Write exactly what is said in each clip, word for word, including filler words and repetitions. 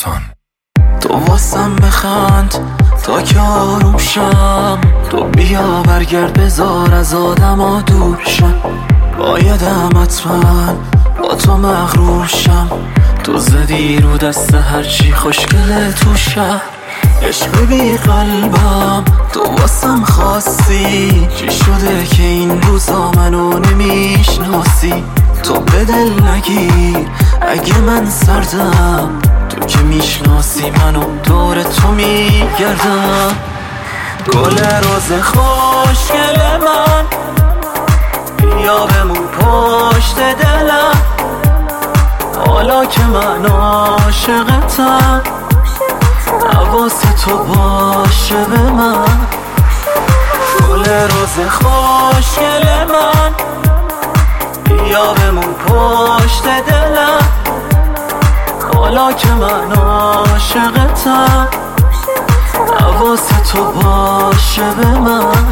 سان. تو واسم بخند تا که آروم شم، تو بیا برگرد بذار از آدما دور شم. بایدم حتما با تو مغرور شم، تو زدی رو دست هرچی خوشگله تو شم. عشق بی قلبم تو واسم خواستی، چی شده که این روزا منو نمیشناسی؟ تو به دل نگیر اگه من سردم، تو که میشناسی منو دور تو میگردم. گل روز خوشگل من بیا بمون پشت دلم، حالا که من عاشقتم حواس تو باشه به من. گل روز خوشگل من بیا بمون پشت دلم، حالا که من عاشقتم حواس تو باشه به من.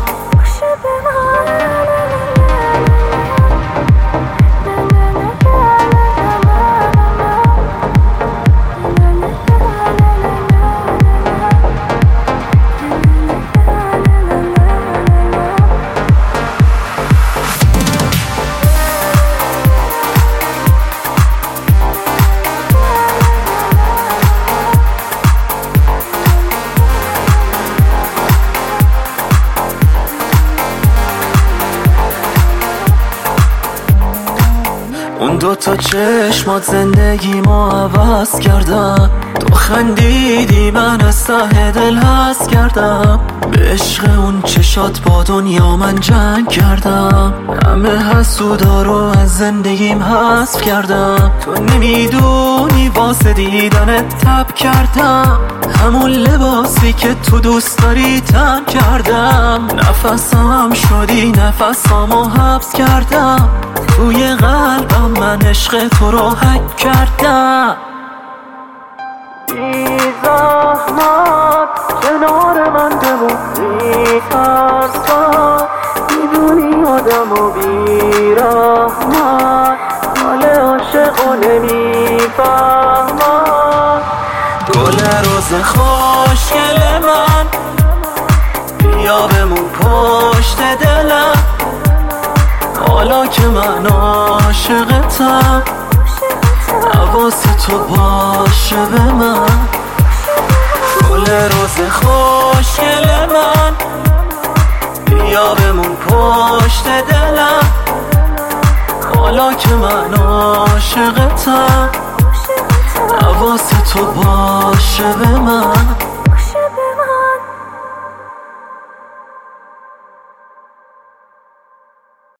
اون دوتا چشمات زندگی ما عوض کردن، تو خندیدی من از ته دل هست کردم. به عشق اون چشات با دنیا من جنگ کردم، همه حسودا رو از زندگیم حذف کردم. تو نمیدونی واسه دیدنت تب کردم، همون لباسی که تو دوست داری تن کردم. نفسم شدی نفسامو حبس کردم، توی قلبم من عشق تو رو حک کردم. بی زحمت کنار من بمون، بی ترسم میدونی آدم و بی رحمت حال عاشق و نمیفهمم. گل روز خوشگل من بیا بمون پشت دلم، حالا که من عاشقتم حواس تو باشه به من. گل روز خوشگل من بیا بمون پشت دلم، حالا که من عاشقتم حواس تو باشه به من.